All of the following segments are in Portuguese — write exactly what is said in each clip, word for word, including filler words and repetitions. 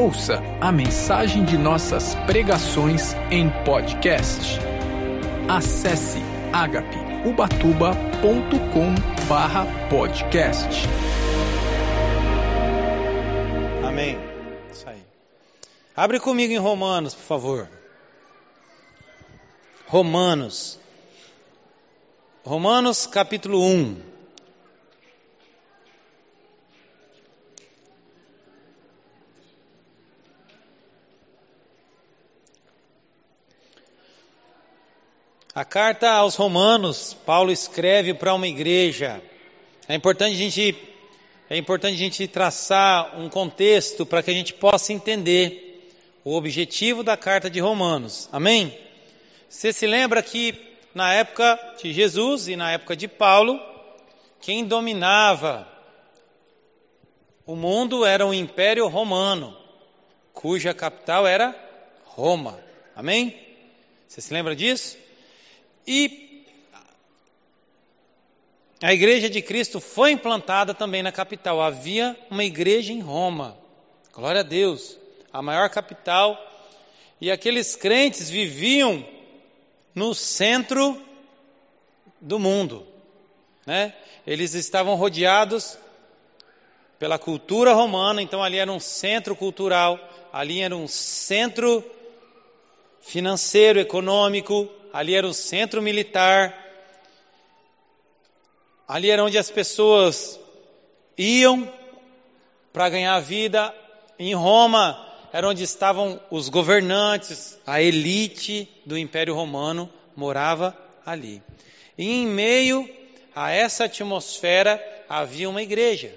Ouça a mensagem de nossas pregações em podcast. Acesse agape ubatuba ponto com barra podcast. Amém. Isso aí. Abre comigo em Romanos, por favor. Romanos. Romanos capítulo um. A carta aos Romanos, Paulo escreve para uma igreja. É importante a gente, é importante a gente traçar um contexto para que a gente possa entender o objetivo da carta de Romanos. Amém? Você se lembra que na época de Jesus e na época de Paulo, quem dominava o mundo era o Império Romano, cuja capital era Roma. Amém? Você se lembra disso? E a igreja de Cristo foi implantada também na capital. Havia uma igreja em Roma. Glória a Deus. A maior capital. E aqueles crentes viviam no centro do mundo, né? Eles estavam rodeados pela cultura romana. Então ali era um centro cultural. Ali era um centro financeiro, econômico. Ali era o centro militar, ali era onde as pessoas iam para ganhar vida. Em Roma era onde estavam os governantes, a elite do Império Romano morava ali. E em meio a essa atmosfera havia uma igreja.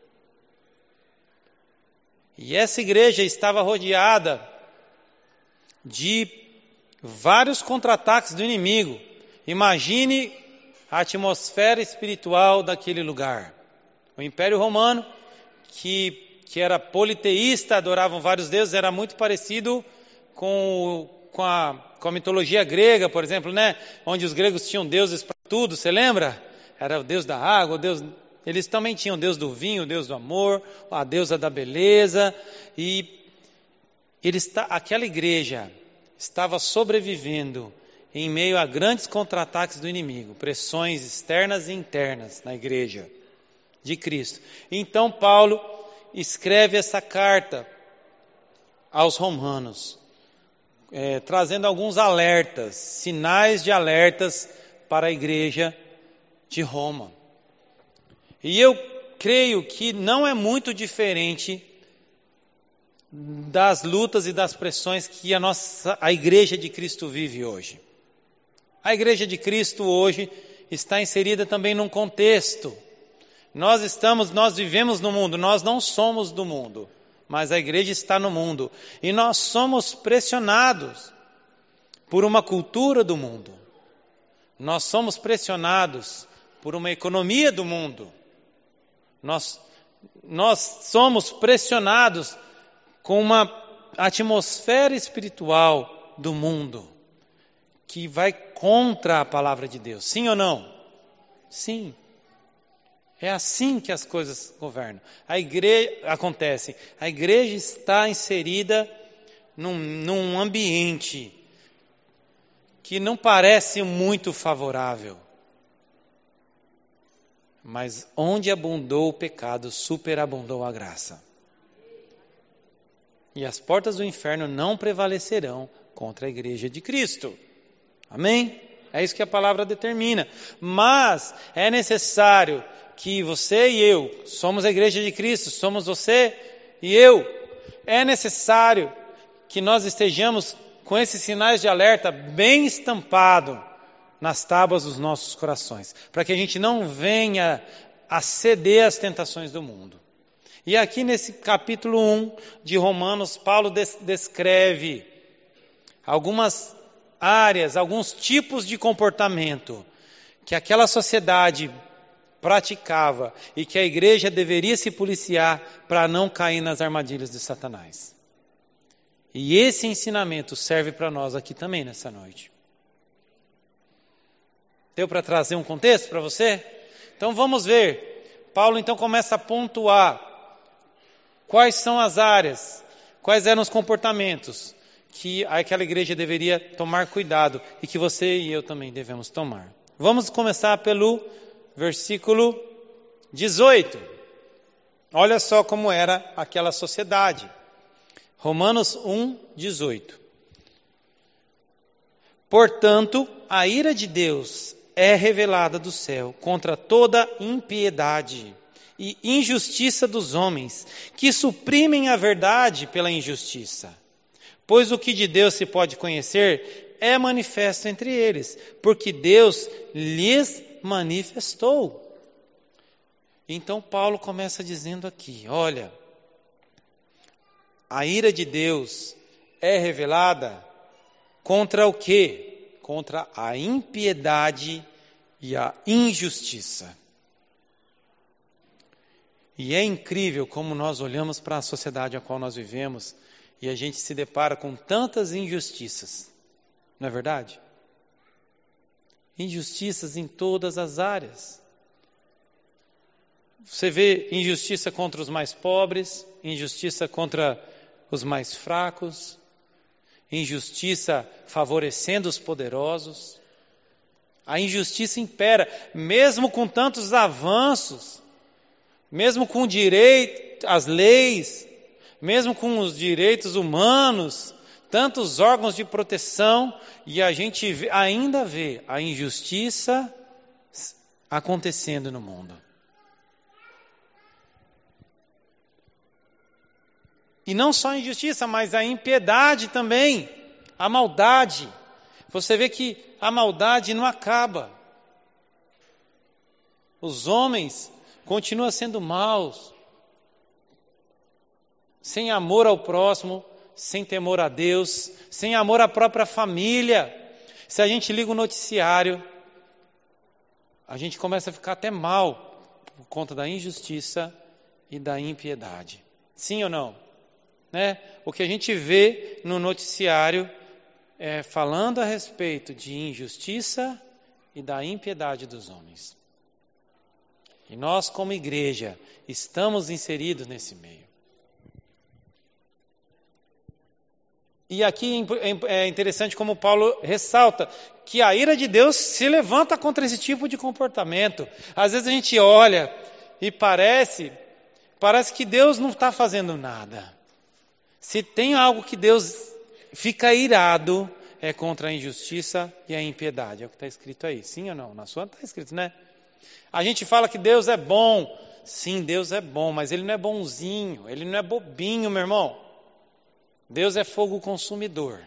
E essa igreja estava rodeada de vários contra-ataques do inimigo. Imagine a atmosfera espiritual daquele lugar. O Império Romano, que, que era politeísta, adoravam vários deuses, era muito parecido com, com, a, com a mitologia grega, por exemplo, né? Onde os gregos tinham deuses para tudo, você lembra? Era o deus da água, o deus... Eles também tinham o deus do vinho, o deus do amor, a deusa da beleza. E eles, aquela igreja estava sobrevivendo em meio a grandes contra-ataques do inimigo, pressões externas e internas na igreja de Cristo. Então Paulo escreve essa carta aos romanos, é, trazendo alguns alertas, sinais de alertas para a igreja de Roma. E eu creio que não é muito diferente das lutas e das pressões que a nossa, a igreja de Cristo vive hoje. A igreja de Cristo hoje está inserida também num contexto. Nós estamos, nós vivemos no mundo, nós não somos do mundo, mas a igreja está no mundo. E nós somos pressionados por uma cultura do mundo. Nós somos pressionados por uma economia do mundo. Nós, nós somos pressionados com uma atmosfera espiritual do mundo que vai contra a palavra de Deus. Sim ou não? Sim. É assim que as coisas governam. A igreja acontece. A igreja está inserida num, num ambiente que não parece muito favorável. Mas onde abundou o pecado, superabundou a graça. E as portas do inferno não prevalecerão contra a igreja de Cristo. Amém? É isso que a palavra determina. Mas é necessário que você e eu, somos a igreja de Cristo, somos você e eu. É necessário que nós estejamos com esses sinais de alerta bem estampado nas tábuas dos nossos corações, para que a gente não venha a ceder às tentações do mundo. E aqui nesse capítulo um de Romanos, Paulo des- descreve algumas áreas, alguns tipos de comportamento que aquela sociedade praticava e que a igreja deveria se policiar para não cair nas armadilhas de Satanás. E esse ensinamento serve para nós aqui também nessa noite. Deu para trazer um contexto para você? Então vamos ver. Paulo então começa a pontuar quais são as áreas, Quais eram os comportamentos que aquela igreja deveria tomar cuidado e que você e eu também devemos tomar? Vamos começar pelo versículo dezoito. Olha só como era aquela sociedade. Romanos um, dezoito. Portanto, a ira de Deus é revelada do céu contra toda impiedade e injustiça dos homens, que suprimem a verdade pela injustiça. Pois o que de Deus se pode conhecer é manifesto entre eles, porque Deus lhes manifestou. Então Paulo começa dizendo aqui, olha, a ira de Deus é revelada contra o quê? Contra a impiedade e a injustiça. E é incrível como nós olhamos para a sociedade a qual nós vivemos e a gente se depara com tantas injustiças. Não é verdade? Injustiças em todas as áreas. Você vê injustiça contra os mais pobres, injustiça contra os mais fracos, injustiça favorecendo os poderosos. A injustiça impera, mesmo com tantos avanços, mesmo com o direito, as leis, mesmo com os direitos humanos, tantos órgãos de proteção, e a gente vê, ainda vê a injustiça acontecendo no mundo. E não só a injustiça, mas a impiedade também, a maldade. Você vê que a maldade não acaba. Os homens continuam sendo maus, sem amor ao próximo, sem temor a Deus, sem amor à própria família. Se a gente liga o noticiário, a gente começa a ficar até mal por conta da injustiça e da impiedade. Sim ou não? Né? O que a gente vê no noticiário é falando a respeito de injustiça e da impiedade dos homens. E nós, como igreja, estamos inseridos nesse meio. E aqui é interessante como Paulo ressalta que a ira de Deus se levanta contra esse tipo de comportamento. Às vezes a gente olha e parece, parece que Deus não está fazendo nada. Se tem algo que Deus fica irado, é contra a injustiça e a impiedade. É o que está escrito aí. Sim ou não? Na sua está escrito, né? A gente fala que Deus é bom. Sim, Deus é bom, mas Ele não é bonzinho. Ele não é bobinho, meu irmão. Deus é fogo consumidor.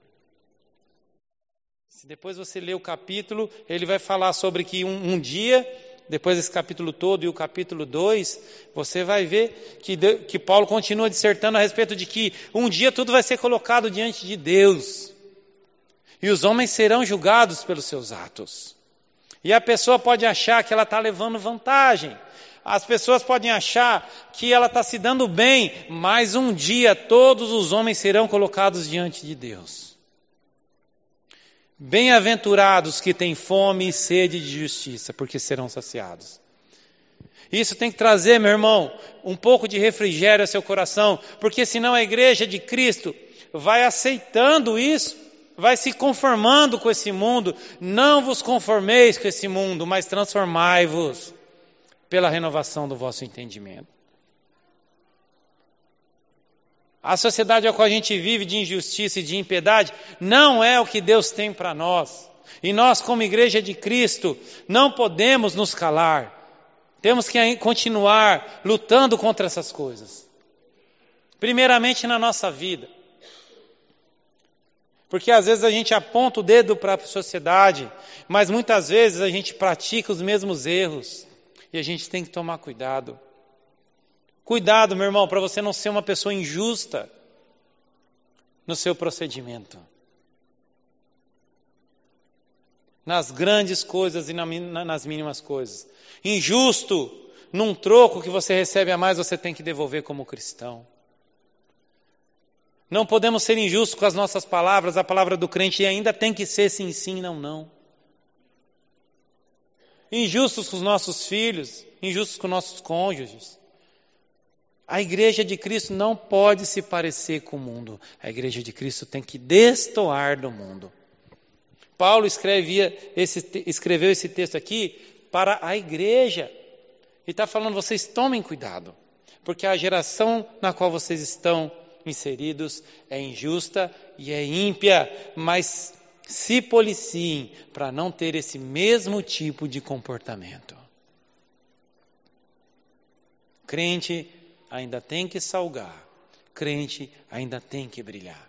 Se depois você ler o capítulo, ele vai falar sobre que um, um dia, depois desse capítulo todo e o capítulo dois, você vai ver que, de, que Paulo continua dissertando a respeito de que um dia tudo vai ser colocado diante de Deus. E os homens serão julgados pelos seus atos. E a pessoa pode achar que ela está levando vantagem. As pessoas podem achar que ela está se dando bem, mas um dia todos os homens serão colocados diante de Deus. Bem-aventurados que têm fome e sede de justiça, porque serão saciados. Isso tem que trazer, meu irmão, um pouco de refrigério ao seu coração, porque senão a igreja de Cristo vai aceitando isso, vai se conformando com esse mundo. Não vos conformeis com esse mundo, mas transformai-vos pela renovação do vosso entendimento. A sociedade a qual a gente vive de injustiça e de impiedade não é o que Deus tem para nós. E nós, como igreja de Cristo, não podemos nos calar. Temos que continuar lutando contra essas coisas. Primeiramente na nossa vida. Porque às vezes a gente aponta o dedo para a sociedade, mas muitas vezes a gente pratica os mesmos erros. E a gente tem que tomar cuidado. Cuidado, meu irmão, para você não ser uma pessoa injusta no seu procedimento. Nas grandes coisas e nas mínimas coisas. Injusto, num troco que você recebe a mais, você tem que devolver como cristão. Não podemos ser injustos com as nossas palavras, a palavra do crente ainda tem que ser sim, sim, não, não. Injustos com os nossos filhos, injustos com nossos cônjuges. A igreja de Cristo não pode se parecer com o mundo. A igreja de Cristo tem que destoar do mundo. Paulo escrevia esse, escreveu esse texto aqui para a igreja. E está falando, vocês tomem cuidado. Porque a geração na qual vocês estão inseridos é injusta e é ímpia. Mas se policiem para não ter esse mesmo tipo de comportamento. Crente ainda tem que salgar. Crente ainda tem que brilhar.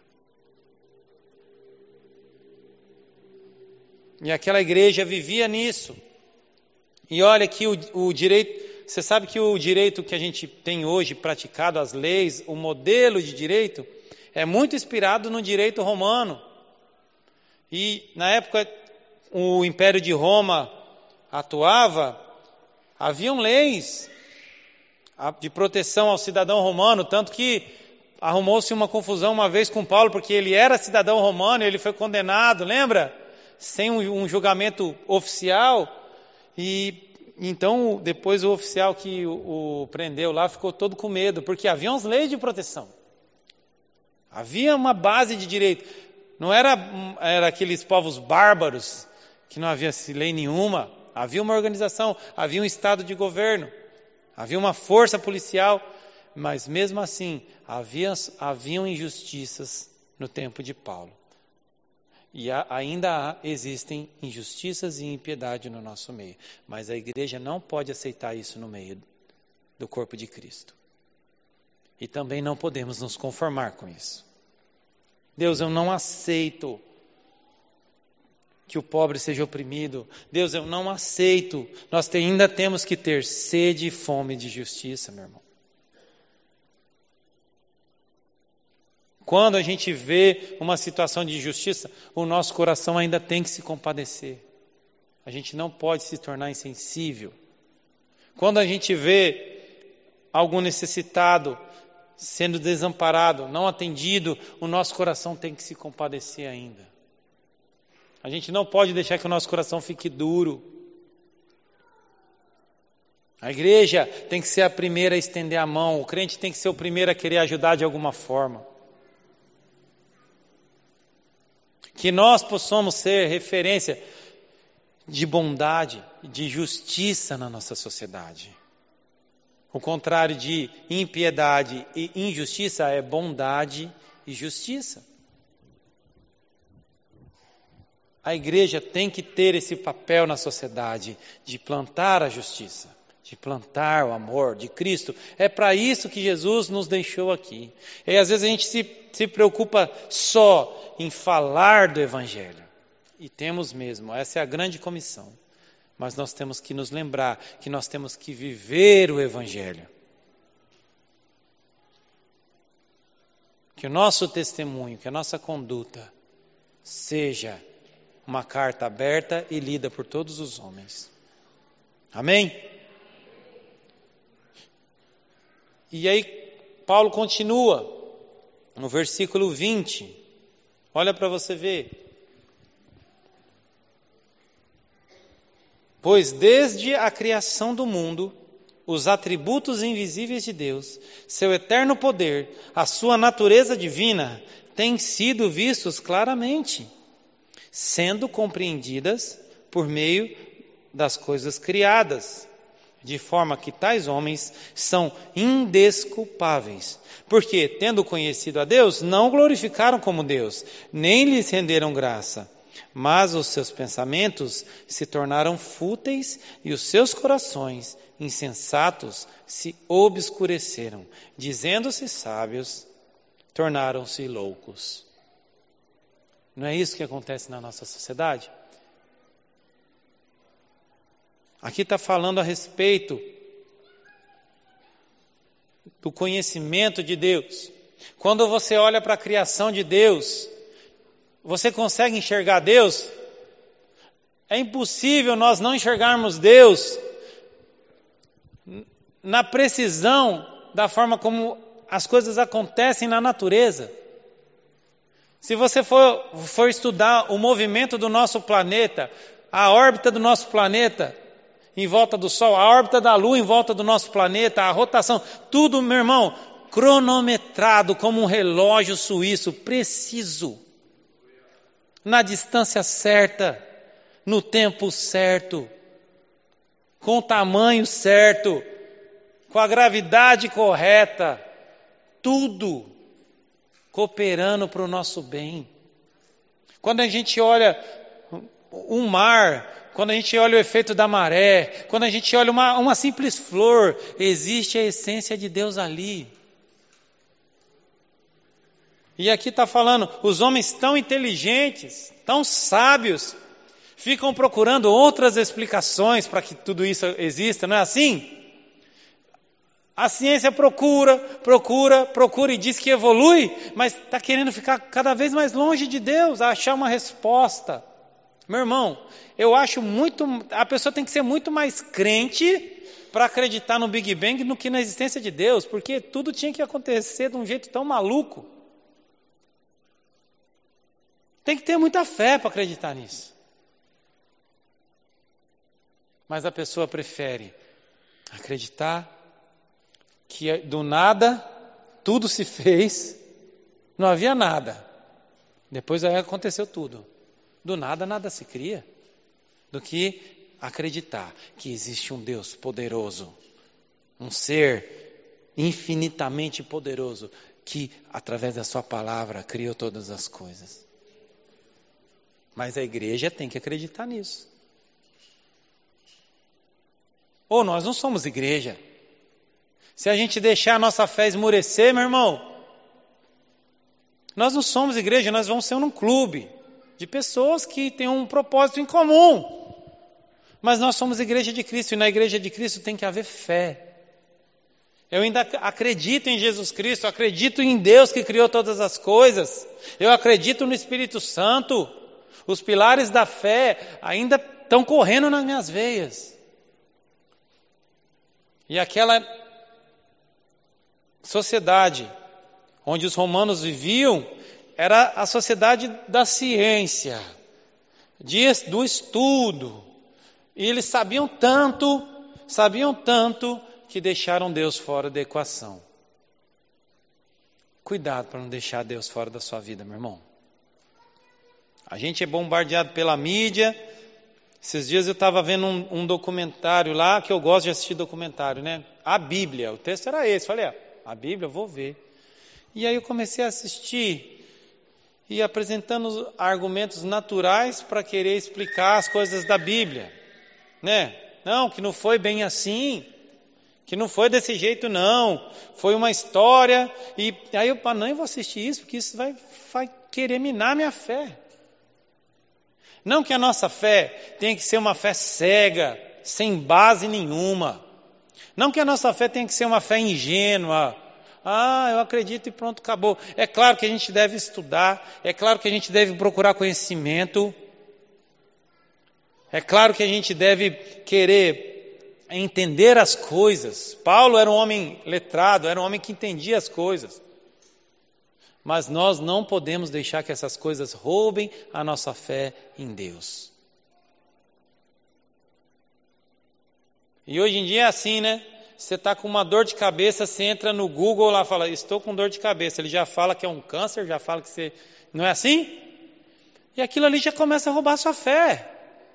E aquela igreja vivia nisso. E olha que o, o direito... Você sabe que o direito que a gente tem hoje praticado, as leis, o modelo de direito, é muito inspirado no direito romano. E na época o Império de Roma atuava, haviam leis de proteção ao cidadão romano, tanto que arrumou-se uma confusão uma vez com Paulo, porque ele era cidadão romano e ele foi condenado, lembra? Sem um, um julgamento oficial. E então depois o oficial que o, o prendeu lá ficou todo com medo, porque havia umas leis de proteção. Havia uma base de direito. Não era, era aqueles povos bárbaros, que não havia lei nenhuma. Havia uma organização, havia um estado de governo, havia uma força policial, mas mesmo assim, havia, haviam injustiças no tempo de Paulo. E há, ainda há, existem injustiças e impiedade no nosso meio. Mas a igreja não pode aceitar isso no meio do corpo de Cristo. E também não podemos nos conformar com isso. Deus, eu não aceito que o pobre seja oprimido. Deus, eu não aceito. Nós ainda temos que ter sede e fome de justiça, meu irmão. Quando a gente vê uma situação de injustiça, o nosso coração ainda tem que se compadecer. A gente não pode se tornar insensível. Quando a gente vê algum necessitado sendo desamparado, não atendido, o nosso coração tem que se compadecer ainda. A gente não pode deixar que o nosso coração fique duro. A igreja tem que ser a primeira a estender a mão, o crente tem que ser o primeiro a querer ajudar de alguma forma. Que nós possamos ser referência de bondade, de justiça na nossa sociedade. O contrário de impiedade e injustiça é bondade e justiça. A igreja tem que ter esse papel na sociedade de plantar a justiça, de plantar o amor de Cristo. É para isso que Jesus nos deixou aqui. E às vezes a gente se, se preocupa só em falar do Evangelho. E temos mesmo, essa é a grande comissão. Mas nós temos que nos lembrar que nós temos que viver o Evangelho. Que o nosso testemunho, que a nossa conduta seja uma carta aberta e lida por todos os homens. Amém? E aí Paulo continua no versículo vinte. Olha para você ver. Pois desde a criação do mundo, os atributos invisíveis de Deus, seu eterno poder, a sua natureza divina, têm sido vistos claramente, sendo compreendidas por meio das coisas criadas, de forma que tais homens são indesculpáveis, porque, tendo conhecido a Deus, não glorificaram como Deus, nem lhes renderam graça, mas os seus pensamentos se tornaram fúteis e os seus corações insensatos se obscureceram, dizendo-se sábios, tornaram-se loucos. Não é isso que acontece na nossa sociedade? Aqui está falando a respeito do conhecimento de Deus. Quando você olha para a criação de Deus, você consegue enxergar Deus? É impossível nós não enxergarmos Deus na precisão da forma como as coisas acontecem na natureza. Se você for, for estudar o movimento do nosso planeta, a órbita do nosso planeta, em volta do Sol, a órbita da Lua em volta do nosso planeta, a rotação, tudo, meu irmão, cronometrado como um relógio suíço, preciso, na distância certa, no tempo certo, com o tamanho certo, com a gravidade correta, tudo cooperando para o nosso bem. Quando a gente olha um mar, quando a gente olha o efeito da maré, quando a gente olha uma, uma simples flor, existe a essência de Deus ali. E aqui está falando, os homens tão inteligentes, tão sábios, ficam procurando outras explicações para que tudo isso exista, não é assim? A ciência procura, procura, procura e diz que evolui, mas está querendo ficar cada vez mais longe de Deus, achar uma resposta. Meu irmão, eu acho muito, a pessoa tem que ser muito mais crente para acreditar no Big Bang do que na existência de Deus, porque tudo tinha que acontecer de um jeito tão maluco. Tem que ter muita fé para acreditar nisso. Mas a pessoa prefere acreditar que do nada tudo se fez, não havia nada. Depois aí aconteceu tudo. Do nada nada se cria. Do que acreditar que existe um Deus poderoso, um ser infinitamente poderoso, que através da sua palavra criou todas as coisas. Mas a igreja tem que acreditar nisso. Ou nós não somos igreja. Se a gente deixar a nossa fé esmurecer, meu irmão, nós não somos igreja, nós vamos ser um clube de pessoas que têm um propósito em comum. Mas nós somos igreja de Cristo, e na igreja de Cristo tem que haver fé. Eu ainda acredito em Jesus Cristo, acredito em Deus que criou todas as coisas. Eu acredito no Espírito Santo. Os pilares da fé ainda estão correndo nas minhas veias. E aquela sociedade onde os romanos viviam era a sociedade da ciência, de, do estudo. E eles sabiam tanto, sabiam tanto, que deixaram Deus fora da equação. Cuidado para não deixar Deus fora da sua vida, meu irmão. A gente é bombardeado pela mídia. Esses dias eu estava vendo um, um documentário lá, que eu gosto de assistir documentário, né? A Bíblia, o texto era esse. Falei, ah, a Bíblia, eu vou ver. E aí eu comecei a assistir, e apresentando argumentos naturais para querer explicar as coisas da Bíblia. Né? Não, que não foi bem assim, que não foi desse jeito não, foi uma história, e aí eu ah, não vou assistir isso, porque isso vai, vai querer minar minha fé. Não que a nossa fé tenha que ser uma fé cega, sem base nenhuma. Não que a nossa fé tenha que ser uma fé ingênua. Ah, eu acredito e pronto, acabou. É claro que a gente deve estudar, é claro que a gente deve procurar conhecimento, é claro que a gente deve querer entender as coisas. Paulo era um homem letrado, era um homem que entendia as coisas. Mas nós não podemos deixar que essas coisas roubem a nossa fé em Deus. E hoje em dia é assim, né? Você está com uma dor de cabeça, você entra no Google lá e fala, estou com dor de cabeça. Ele já fala que é um câncer, já fala que você... Não é assim? E aquilo ali já começa a roubar a sua fé.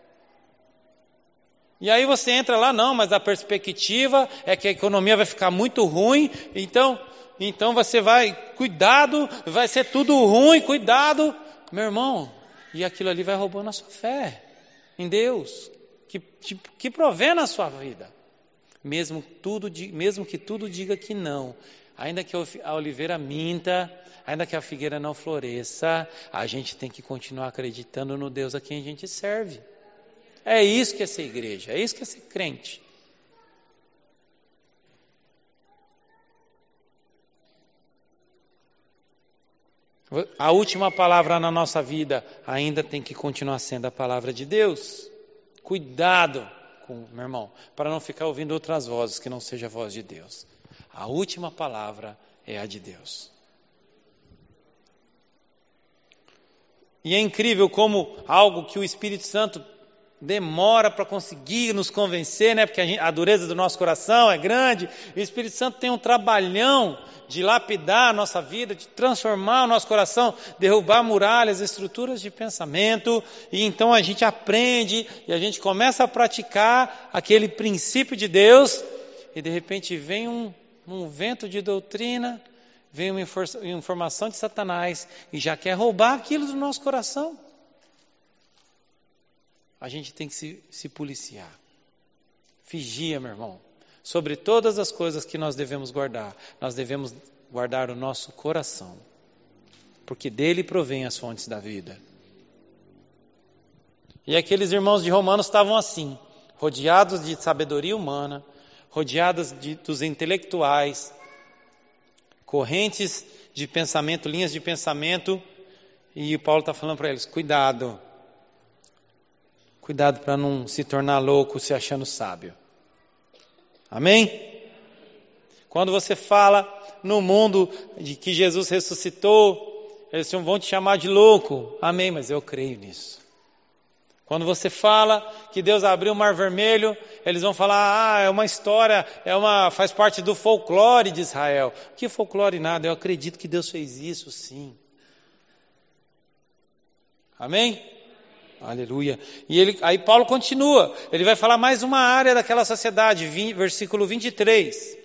E aí você entra lá, não, mas a perspectiva é que a economia vai ficar muito ruim, então... Então você vai, cuidado, vai ser tudo ruim, cuidado. Meu irmão, e aquilo ali vai roubando a sua fé em Deus, que, que provê na sua vida. Mesmo, tudo, mesmo que tudo diga que não, ainda que a oliveira minta, ainda que a figueira não floresça, a gente tem que continuar acreditando no Deus a quem a gente serve. É isso que é ser igreja, é isso que é ser crente. A última palavra na nossa vida ainda tem que continuar sendo a palavra de Deus. Cuidado, com, meu irmão, para não ficar ouvindo outras vozes que não seja a voz de Deus. A última palavra é a de Deus. E é incrível como algo que o Espírito Santo demora para conseguir nos convencer, né? Porque a, gente, a dureza do nosso coração é grande. O Espírito Santo tem um trabalhão de lapidar a nossa vida, de transformar o nosso coração, derrubar muralhas, estruturas de pensamento. E então a gente aprende e a gente começa a praticar aquele princípio de Deus. E de repente vem um, um vento de doutrina, vem uma informação de Satanás e já quer roubar aquilo do nosso coração. A gente tem que se, se policiar. Vigia, meu irmão. Sobre todas as coisas que nós devemos guardar, nós devemos guardar o nosso coração. Porque dele provém as fontes da vida. E aqueles irmãos de Romanos estavam assim, rodeados de sabedoria humana, rodeados de, dos intelectuais, correntes de pensamento, linhas de pensamento, e o Paulo está falando para eles, cuidado. Cuidado para não se tornar louco se achando sábio. Amém? Quando você fala no mundo de que Jesus ressuscitou, eles vão te chamar de louco. Amém, mas eu creio nisso. Quando você fala que Deus abriu o Mar Vermelho, eles vão falar, ah, é uma história, é uma, faz parte do folclore de Israel. Que folclore nada, eu acredito que Deus fez isso sim. Amém? Aleluia. E ele, aí Paulo continua, ele vai falar mais uma área daquela sociedade, vinte, versículo vinte e três.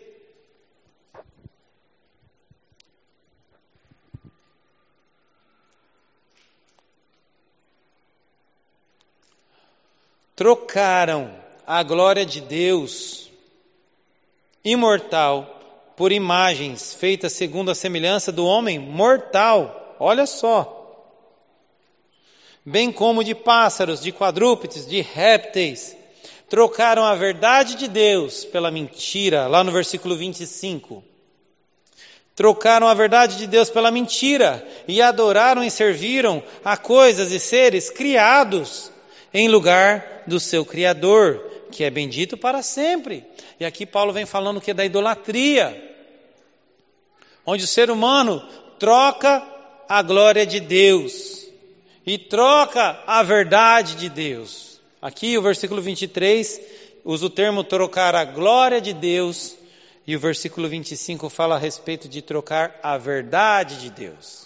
Trocaram a glória de Deus imortal por imagens feitas segundo a semelhança do homem mortal. Olha só. Bem como de pássaros, de quadrúpedes, de répteis. Trocaram a verdade de Deus pela mentira, lá no versículo vinte e cinco. Trocaram a verdade de Deus pela mentira e adoraram e serviram a coisas e seres criados em lugar do seu Criador, que é bendito para sempre. E aqui Paulo vem falando que é da idolatria, onde o ser humano troca a glória de Deus e troca a verdade de Deus. Aqui o versículo vinte e três usa o termo trocar a glória de Deus, e o versículo vinte e cinco fala a respeito de trocar a verdade de Deus.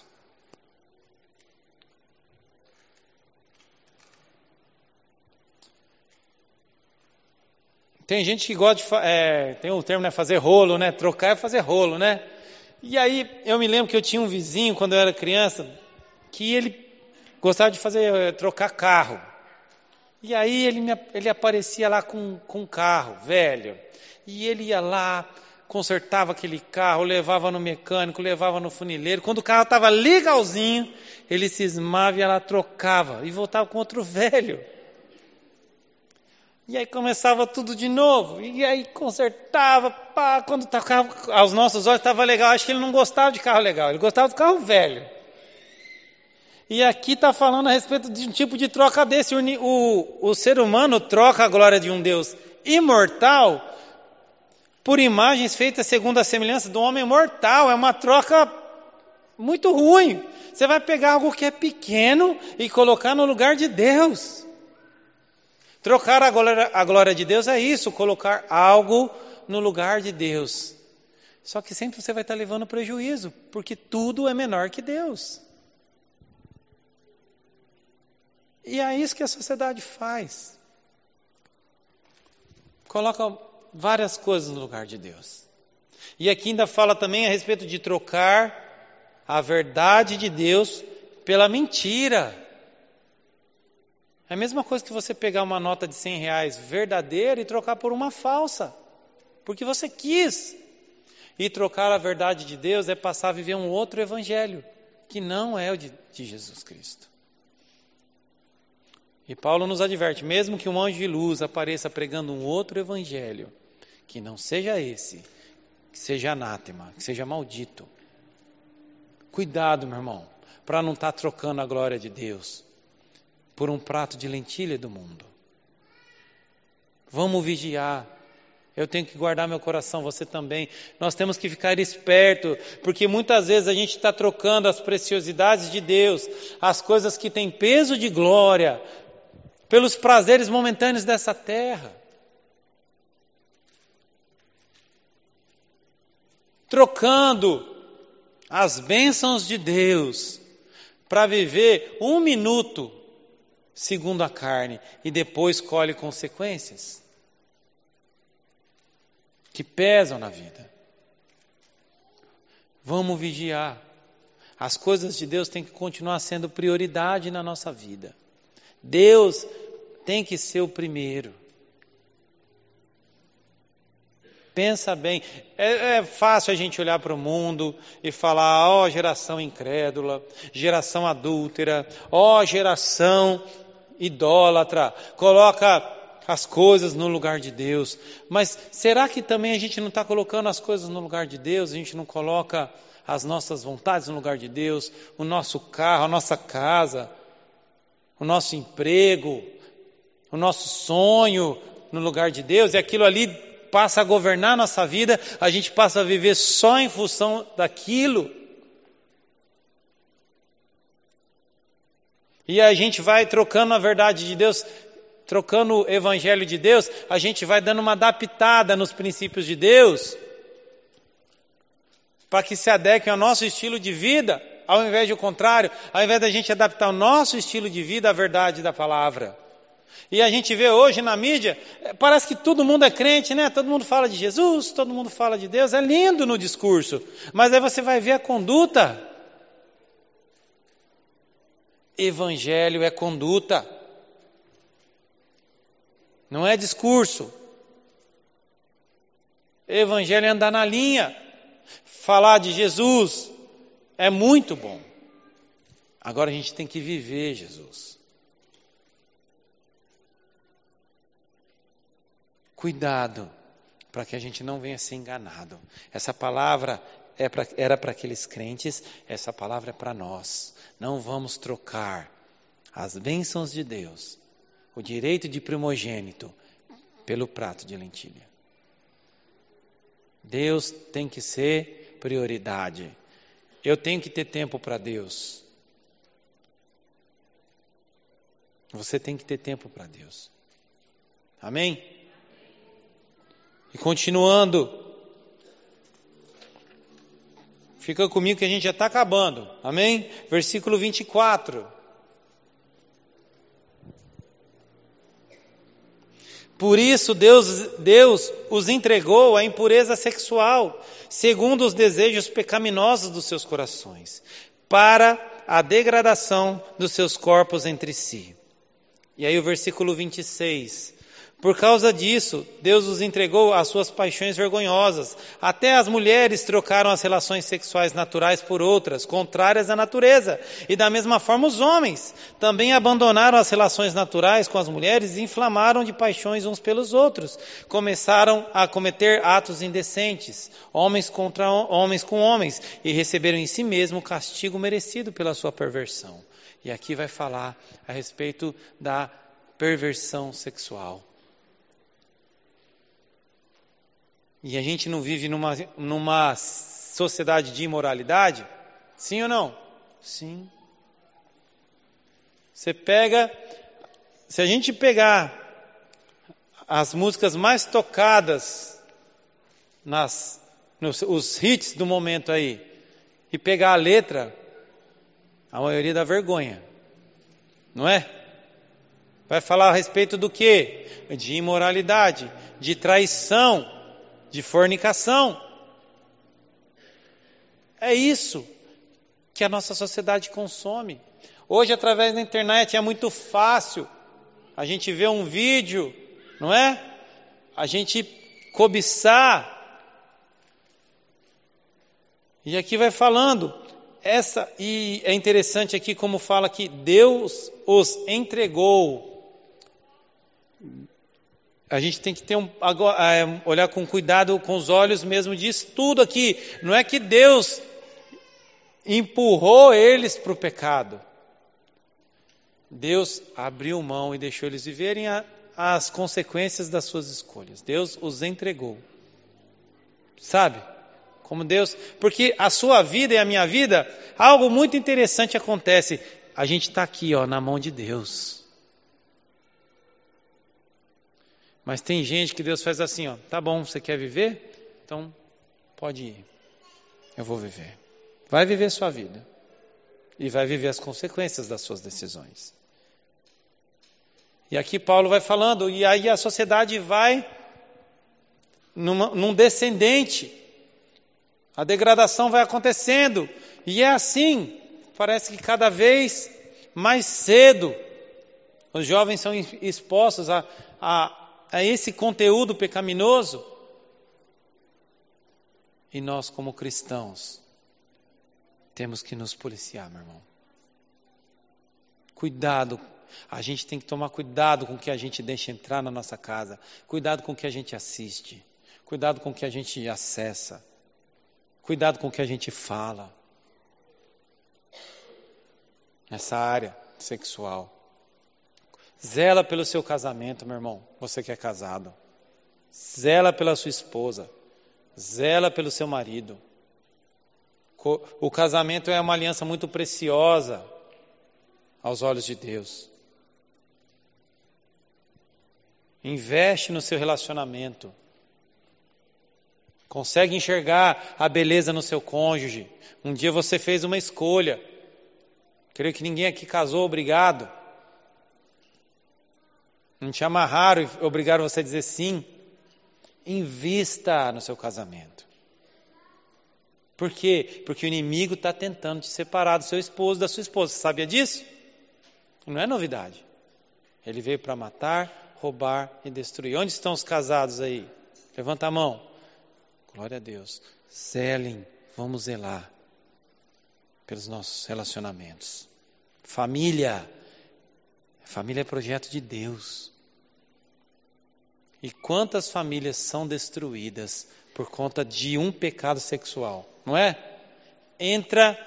Tem gente que gosta de, é, tem o termo, né, fazer rolo, né, trocar é fazer rolo, né? E aí eu me lembro que eu tinha um vizinho quando eu era criança, que ele gostava de fazer, trocar carro. E aí ele, me, ele aparecia lá com, com um carro velho. E ele ia lá, consertava aquele carro, levava no mecânico, levava no funileiro. Quando o carro estava legalzinho, ele cismava e ia lá, trocava. E voltava com outro velho. E aí começava tudo de novo. E aí consertava. Pá, quando o carro, aos nossos olhos, estava legal. Acho que ele não gostava de carro legal. Ele gostava do carro velho. E aqui está falando a respeito de um tipo de troca desse. O, o, o ser humano troca a glória de um Deus imortal por imagens feitas segundo a semelhança do homem mortal. É uma troca muito ruim. Você vai pegar algo que é pequeno e colocar no lugar de Deus. Trocar a glória, a glória de Deus é isso, colocar algo no lugar de Deus. Só que sempre você vai estar levando prejuízo, porque tudo é menor que Deus. E é isso que a sociedade faz. Coloca várias coisas no lugar de Deus. E aqui ainda fala também a respeito de trocar a verdade de Deus pela mentira. É a mesma coisa que você pegar uma nota de cem reais verdadeira e trocar por uma falsa. Porque você quis. E trocar a verdade de Deus é passar a viver um outro evangelho, que não é o de, de Jesus Cristo. E Paulo nos adverte, mesmo que um anjo de luz apareça pregando um outro evangelho, que não seja esse, que seja anátema, que seja maldito. Cuidado, meu irmão, para não estar trocando a glória de Deus por um prato de lentilha do mundo. Vamos vigiar. Eu tenho que guardar meu coração, você também. Nós temos que ficar esperto, porque muitas vezes a gente está trocando as preciosidades de Deus, as coisas que têm peso de glória, pelos prazeres momentâneos dessa terra, trocando as bênçãos de Deus para viver um minuto segundo a carne e depois colhe consequências que pesam na vida. Vamos vigiar. As coisas de Deus têm que continuar sendo prioridade na nossa vida. Deus tem que ser o primeiro. Pensa bem, é, é fácil a gente olhar para o mundo e falar, ó, geração incrédula, geração adúltera, ó, geração idólatra, coloca as coisas no lugar de Deus. Mas será que também a gente não está colocando as coisas no lugar de Deus? A gente não coloca as nossas vontades no lugar de Deus, o nosso carro, a nossa casa, o nosso emprego, o nosso sonho no lugar de Deus, e aquilo ali passa a governar a nossa vida, a gente passa a viver só em função daquilo. E a gente vai trocando a verdade de Deus, trocando o evangelho de Deus, a gente vai dando uma adaptada nos princípios de Deus, para que se adequem ao nosso estilo de vida, ao invés de o contrário, ao invés da gente adaptar o nosso estilo de vida à verdade da palavra. E a gente vê hoje na mídia, parece que todo mundo é crente, né? Todo mundo fala de Jesus, todo mundo fala de Deus, é lindo no discurso, mas aí você vai ver a conduta. Evangelho é conduta, não é discurso. Evangelho é andar na linha. Falar de Jesus é muito bom. Agora a gente tem que viver Jesus. Cuidado, para que a gente não venha ser enganado. Essa palavra é pra, era para aqueles crentes, essa palavra é para nós. Não vamos trocar as bênçãos de Deus, o direito de primogênito, pelo prato de lentilha. Deus tem que ser prioridade. Eu tenho que ter tempo para Deus. Você tem que ter tempo para Deus. Amém? E continuando, fica comigo que a gente já está acabando. Amém? Versículo vinte e quatro. Por isso Deus, Deus os entregou à impureza sexual, segundo os desejos pecaminosos dos seus corações, para a degradação dos seus corpos entre si. E aí o versículo vinte e seis. Por causa disso, Deus os entregou às suas paixões vergonhosas. Até as mulheres trocaram as relações sexuais naturais por outras, contrárias à natureza. E da mesma forma os homens também abandonaram as relações naturais com as mulheres e inflamaram de paixões uns pelos outros. Começaram a cometer atos indecentes, homens contra homens com homens, e receberam em si mesmo o castigo merecido pela sua perversão. E aqui vai falar a respeito da perversão sexual. E a gente não vive numa, numa sociedade de imoralidade? Sim ou não? Sim. Você pega, se a gente pegar as músicas mais tocadas, nas, nos, os hits do momento aí, e pegar a letra, a maioria dá vergonha. Não é? Vai falar a respeito do quê? De imoralidade, de traição, de fornicação. É isso que a nossa sociedade consome. Hoje, através da internet, é muito fácil a gente ver um vídeo, não é? A gente cobiçar. E aqui vai falando, essa, e é interessante aqui como fala que Deus os entregou. A gente tem que ter um, agora, olhar com cuidado, com os olhos mesmo disso tudo aqui. Não é que Deus empurrou eles para o pecado. Deus abriu mão e deixou eles viverem a, as consequências das suas escolhas. Deus os entregou. Sabe? Como Deus... Porque a sua vida e a minha vida, algo muito interessante acontece. A gente está aqui, ó, na mão de Deus. Mas tem gente que Deus faz assim, ó, tá bom, você quer viver? Então pode ir. Eu vou viver. Vai viver sua vida. E vai viver as consequências das suas decisões. E aqui Paulo vai falando, e aí a sociedade vai numa, num descendente. A degradação vai acontecendo. E é assim, parece que cada vez mais cedo os jovens são expostos a, a, a esse conteúdo pecaminoso. E nós, como cristãos, temos que nos policiar, meu irmão. Cuidado. A gente tem que tomar cuidado com o que a gente deixa entrar na nossa casa. Cuidado com o que a gente assiste. Cuidado com o que a gente acessa. Cuidado com o que a gente fala. Nessa área sexual. Zela pelo seu casamento, meu irmão. Você que é casado. Zela pela sua esposa. Zela pelo seu marido. O casamento é uma aliança muito preciosa aos olhos de Deus. Investe no seu relacionamento. Consegue enxergar a beleza no seu cônjuge. Um dia você fez uma escolha. Creio que ninguém aqui casou obrigado. Não te amarraram e obrigaram você a dizer sim. Invista no seu casamento. Por quê? Porque o inimigo está tentando te separar do seu esposo, da sua esposa. Você sabia disso? Não é novidade. Ele veio para matar, roubar e destruir. Onde estão os casados aí? Levanta a mão. Glória a Deus. Zelem, vamos zelar pelos nossos relacionamentos. Família. Família é projeto de Deus. E quantas famílias são destruídas por conta de um pecado sexual, não é? Entra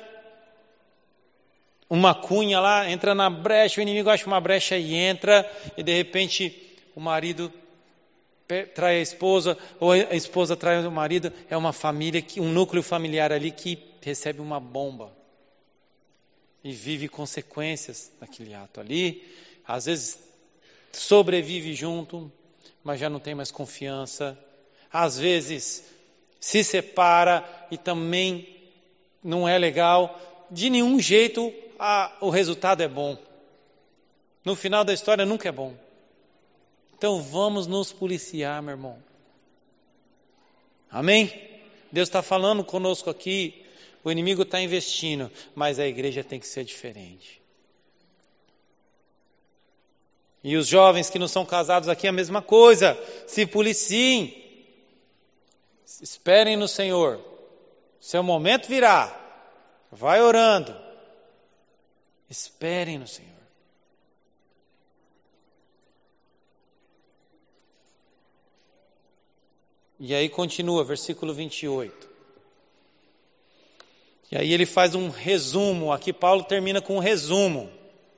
uma cunha lá, entra na brecha, o inimigo acha uma brecha e entra, e de repente o marido trai a esposa, ou a esposa trai o marido. É uma família, que, um núcleo familiar ali que recebe uma bomba e vive consequências daquele ato ali. Às vezes sobrevive junto, mas já não tem mais confiança. Às vezes se separa e também não é legal. De nenhum jeito a, o resultado é bom. No final da história nunca é bom. Então vamos nos policiar, meu irmão. Amém? Deus está falando conosco aqui. O inimigo está investindo, mas a igreja tem que ser diferente. E os jovens que não são casados aqui, a mesma coisa. Se policiem. Esperem no Senhor. Seu momento virá. Vai orando. Esperem no Senhor. E aí continua, versículo vinte e oito. E aí ele faz um resumo. Aqui Paulo termina com um resumo.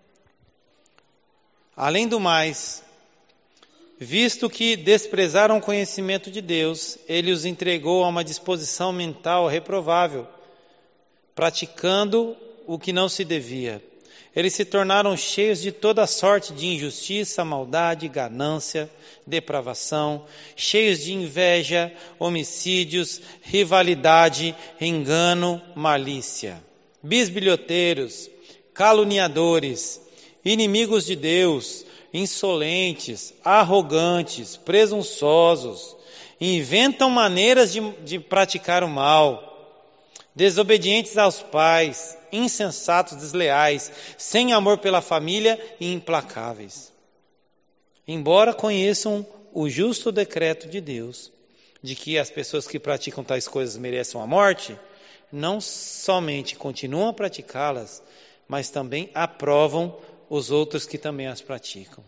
Além do mais, visto que desprezaram o conhecimento de Deus, ele os entregou a uma disposição mental reprovável, praticando o que não se devia. Eles se tornaram cheios de toda sorte de injustiça, maldade, ganância, depravação, cheios de inveja, homicídios, rivalidade, engano, malícia. Bisbilhoteiros, caluniadores, inimigos de Deus, insolentes, arrogantes, presunçosos, inventam maneiras de, de praticar o mal, desobedientes aos pais, insensatos, desleais, sem amor pela família e implacáveis. Embora conheçam o justo decreto de Deus, de que as pessoas que praticam tais coisas mereçam a morte, não somente continuam a praticá-las, mas também aprovam os outros que também as praticam.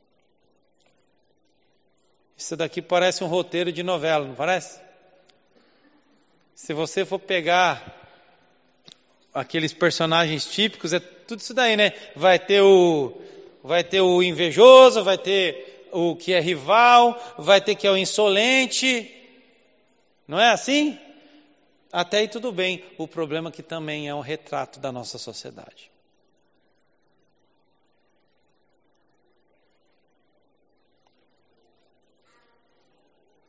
Isso daqui parece um roteiro de novela, não parece? Se você for pegar aqueles personagens típicos, é tudo isso daí, né? Vai ter o, vai ter o invejoso, vai ter o que é rival, vai ter que é o insolente. Não é assim? Até aí tudo bem. O problema é que também é um retrato da nossa sociedade.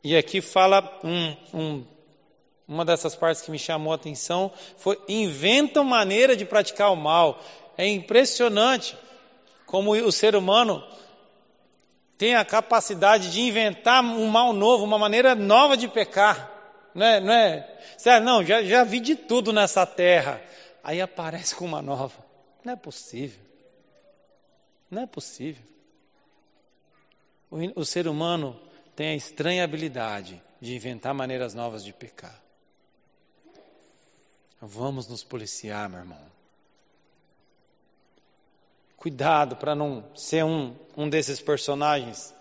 E aqui fala um, um, uma dessas partes que me chamou a atenção, foi inventam maneira de praticar o mal. É impressionante como o ser humano tem a capacidade de inventar um mal novo, uma maneira nova de pecar. Não é? Não, é? Sério, não já, já vi de tudo nessa terra. Aí aparece com uma nova. Não é possível. Não é possível. O, o ser humano tem a estranha habilidade de inventar maneiras novas de pecar. Vamos nos policiar, meu irmão. Cuidado para não ser um, um desses personagens.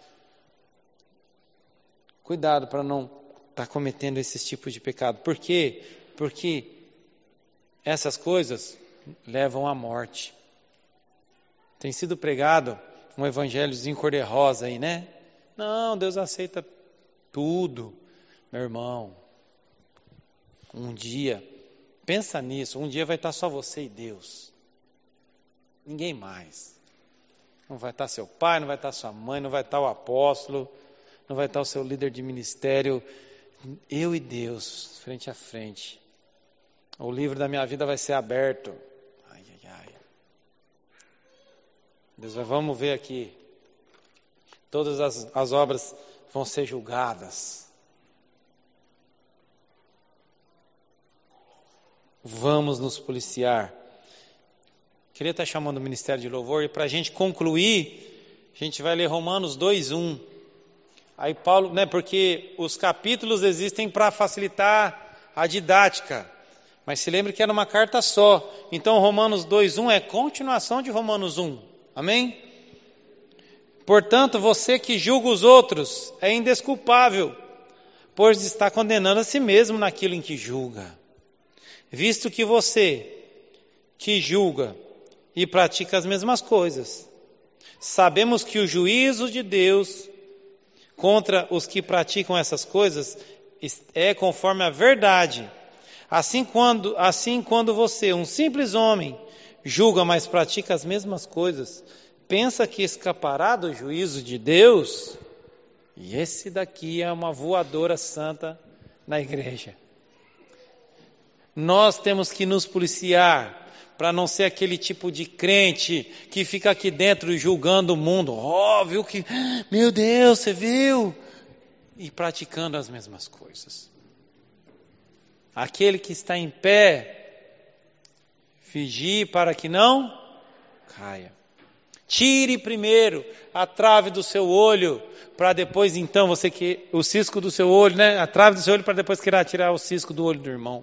Cuidado para não estar tá cometendo esses tipos de pecado. Por quê? Porque essas coisas levam à morte. Tem sido pregado um evangelhozinho cor-de-rosa aí, né? Não, Deus aceita tudo. Meu irmão, um dia, pensa nisso, um dia vai estar só você e Deus. Ninguém mais. Não vai estar seu pai, não vai estar sua mãe, não vai estar o apóstolo, não vai estar o seu líder de ministério. Eu e Deus, frente a frente. O livro da minha vida vai ser aberto. Ai, ai, ai. Deus vai, vamos ver aqui. Todas as, as obras vão ser julgadas. Vamos nos policiar. Queria estar chamando o Ministério de Louvor, e para a gente concluir, a gente vai ler Romanos dois, um. Aí Paulo, né, porque os capítulos existem para facilitar a didática, mas se lembre que era uma carta só. Então Romanos dois, um é continuação de Romanos um. Amém? Portanto, você que julga os outros é indesculpável, pois está condenando a si mesmo naquilo em que julga. Visto que você que julga e pratica as mesmas coisas, sabemos que o juízo de Deus contra os que praticam essas coisas é conforme a verdade. Assim quando, assim quando você, um simples homem, julga, mas pratica as mesmas coisas, pensa que escapará do juízo de Deus? E esse daqui é uma voadora santa na igreja. Nós temos que nos policiar para não ser aquele tipo de crente que fica aqui dentro julgando o mundo. Ó, oh, viu que, meu Deus, você viu? E praticando as mesmas coisas. Aquele que está em pé, vigie para que não caia. Tire primeiro a trave do seu olho, para depois então você que o cisco do seu olho, né? A trave do seu olho para depois querer tirar o cisco do olho do irmão.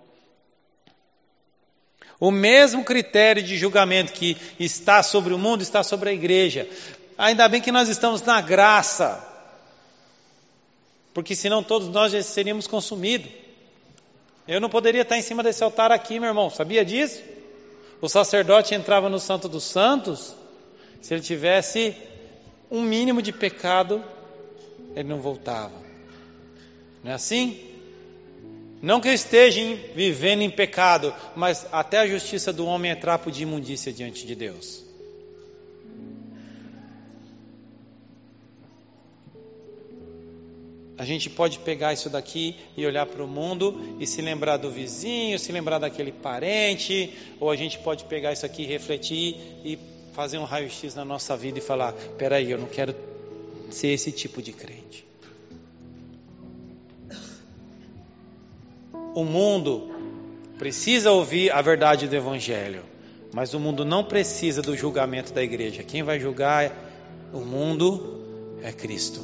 O mesmo critério de julgamento que está sobre o mundo está sobre a igreja. Ainda bem que nós estamos na graça, porque senão todos nós já seríamos consumidos. Eu não poderia estar em cima desse altar aqui, meu irmão, sabia disso? O sacerdote entrava no Santo dos Santos, se ele tivesse um mínimo de pecado, ele não voltava. Não é assim? Não que eu esteja vivendo em pecado, mas até a justiça do homem é trapo de imundícia diante de Deus. A gente pode pegar isso daqui e olhar para o mundo e se lembrar do vizinho, se lembrar daquele parente, ou a gente pode pegar isso aqui e refletir e fazer um raio-x na nossa vida e falar, peraí, eu não quero ser esse tipo de crente. O mundo precisa ouvir a verdade do Evangelho, mas o mundo não precisa do julgamento da igreja. Quem vai julgar o mundo é Cristo.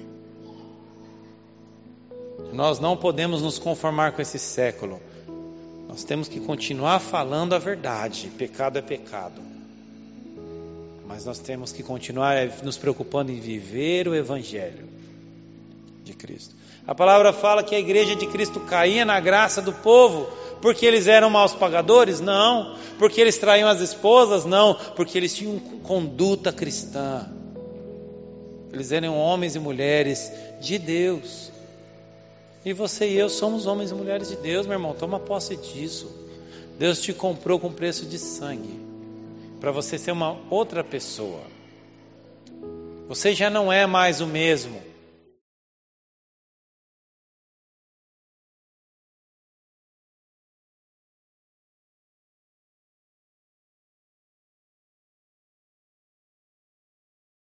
Nós não podemos nos conformar com esse século. Nós temos que continuar falando a verdade. Pecado é pecado. Mas nós temos que continuar nos preocupando em viver o Evangelho de Cristo. A palavra fala que a igreja de Cristo caía na graça do povo, porque eles eram maus pagadores? Não. Porque eles traíam as esposas? Não. Porque eles tinham conduta cristã. Eles eram homens e mulheres de Deus. E você e eu somos homens e mulheres de Deus, meu irmão. Toma posse disso. Deus te comprou com preço de sangue, para você ser uma outra pessoa. Você já não é mais o mesmo.